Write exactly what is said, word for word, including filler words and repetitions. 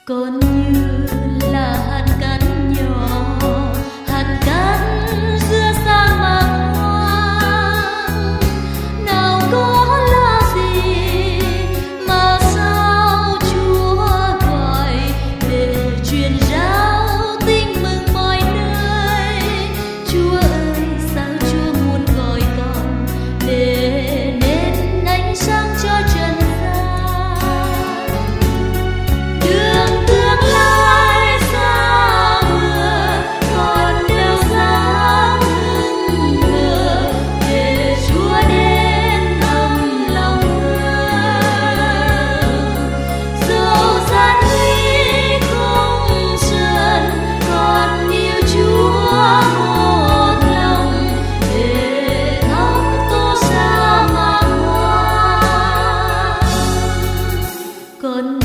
Con như là hạt cát nhỏ, hạt cát giữa sa mạc hoang. Nào có là gì mà sao Chúa gọi để truyền rao tin mừng mọi nơi. Chúa ơi, sao Chúa muốn gọi con để nên ánh sáng cho trần gian. Đường tương lai xa mưa còn đâu sáng hững hờ để Chúa đến ấm lòng người. Dẫu gian nguy không sờn còn yêu Chúa một lòng để thắp tô sa mạc hoa. Con